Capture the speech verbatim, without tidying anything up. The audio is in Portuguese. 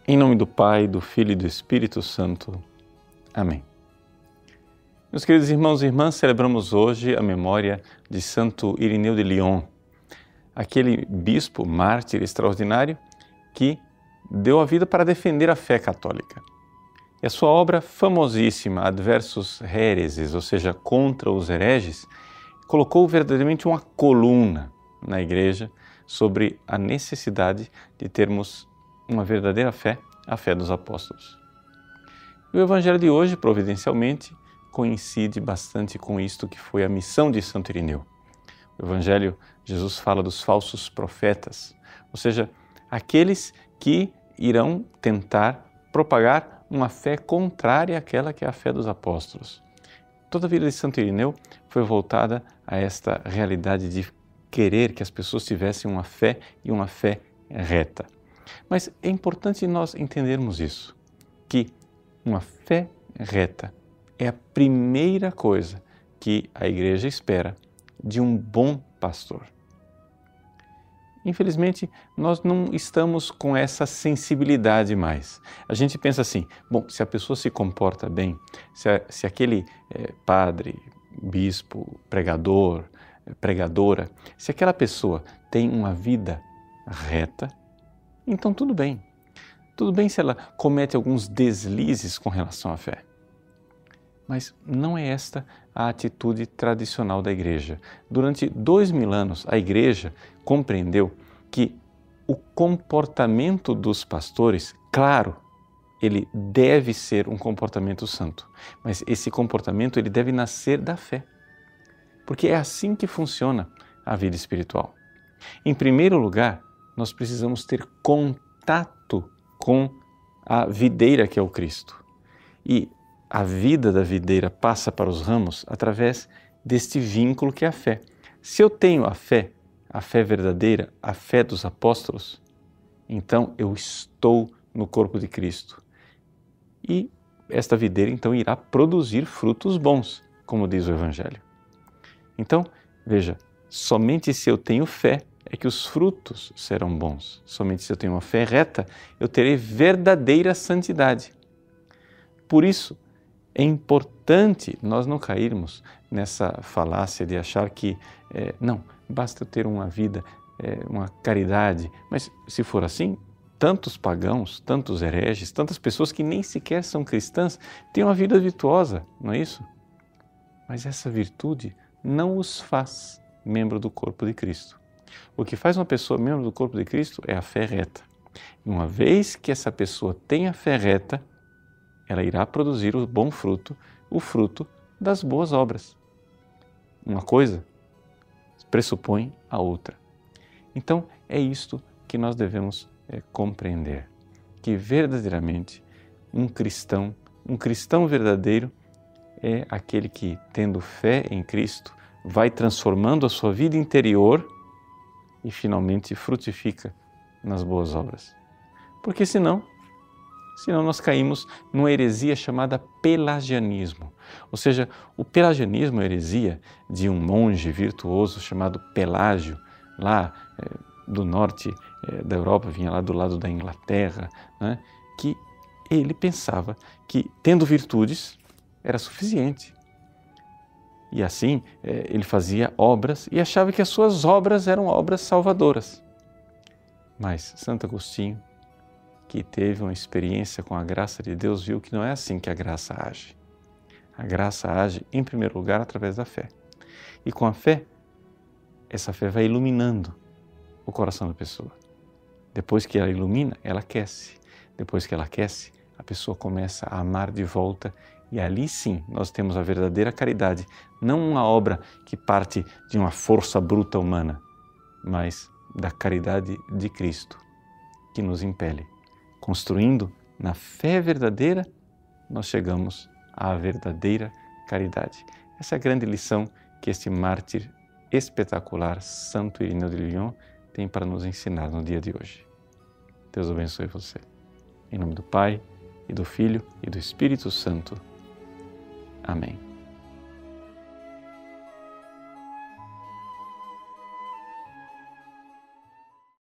Em nome do Pai, do Filho e do Espírito Santo. Amém. Meus queridos irmãos e irmãs, celebramos hoje a memória de Santo Irineu de Lyon, aquele bispo mártir extraordinário que deu a vida para defender a fé católica. E a sua obra famosíssima, Adversus Hereses, ou seja, contra os hereges, colocou verdadeiramente uma coluna na Igreja sobre a necessidade de termos uma verdadeira fé, a fé dos apóstolos. E o Evangelho de hoje, providencialmente, coincide bastante com isto que foi a missão de Santo Irineu. O Evangelho, Jesus fala dos falsos profetas, ou seja, aqueles que irão tentar propagar uma fé contrária àquela que é a fé dos apóstolos. Toda a vida de Santo Irineu foi voltada a esta realidade de querer que as pessoas tivessem uma fé e uma fé reta. Mas é importante nós entendermos isso, que uma fé reta é a primeira coisa que a Igreja espera de um bom pastor. Infelizmente, nós não estamos com essa sensibilidade mais. A gente pensa assim, bom, se a pessoa se comporta bem, se, a, se aquele é, padre, bispo, pregador, pregadora, se aquela pessoa tem uma vida reta, então tudo bem. Tudo bem se ela comete alguns deslizes com relação à fé. Mas não é esta a atitude tradicional da Igreja. Durante dois mil anos, a Igreja compreendeu que o comportamento dos pastores, claro, ele deve ser um comportamento santo, mas esse comportamento ele deve nascer da fé, porque é assim que funciona a vida espiritual. Em primeiro lugar, nós precisamos ter contato com a videira que é o Cristo. E a vida da videira passa para os ramos através deste vínculo que é a fé. Se eu tenho a fé, a fé verdadeira, a fé dos apóstolos, então eu estou no corpo de Cristo. E esta videira então irá produzir frutos bons, como diz o Evangelho. Então, veja, somente se eu tenho fé é que os frutos serão bons. Somente se eu tenho uma fé reta, eu terei verdadeira santidade. Por isso, é importante nós não cairmos nessa falácia de achar que, é, não, basta eu ter uma vida, é, uma caridade. Mas se for assim, tantos pagãos, tantos hereges, tantas pessoas que nem sequer são cristãs, têm uma vida virtuosa, não é isso? Mas essa virtude não os faz membro do corpo de Cristo. O que faz uma pessoa membro do corpo de Cristo é a fé reta. E uma vez que essa pessoa tem a fé reta, ela irá produzir o bom fruto, o fruto das boas obras. Uma coisa pressupõe a outra. Então, é isto que nós devemos é, compreender, que verdadeiramente um cristão, um cristão verdadeiro é aquele que, tendo fé em Cristo, vai transformando a sua vida interior e finalmente frutifica nas boas obras. Porque senão, senão nós caímos numa heresia chamada pelagianismo. Ou seja, o pelagianismo é a heresia de um monge virtuoso chamado Pelágio, lá é, do norte é, da Europa, vinha lá do lado da Inglaterra, né, que ele pensava que tendo virtudes era suficiente. E assim ele fazia obras e achava que as suas obras eram obras salvadoras. Mas Santo Agostinho, que teve uma experiência com a graça de Deus, viu que não é assim que a graça age. A graça age, em primeiro lugar, através da fé. E com a fé, essa fé vai iluminando o coração da pessoa. Depois que ela ilumina, ela aquece. Depois que ela aquece, a pessoa começa a amar de volta. E ali sim nós temos a verdadeira caridade, não uma obra que parte de uma força bruta humana, mas da caridade de Cristo, que nos impele. Construindo na fé verdadeira, nós chegamos à verdadeira caridade. Essa é a grande lição que este mártir espetacular, Santo Irineu de Lyon, tem para nos ensinar no dia de hoje. Deus abençoe você. Em nome do Pai, e do Filho, e do Espírito Santo. Amém.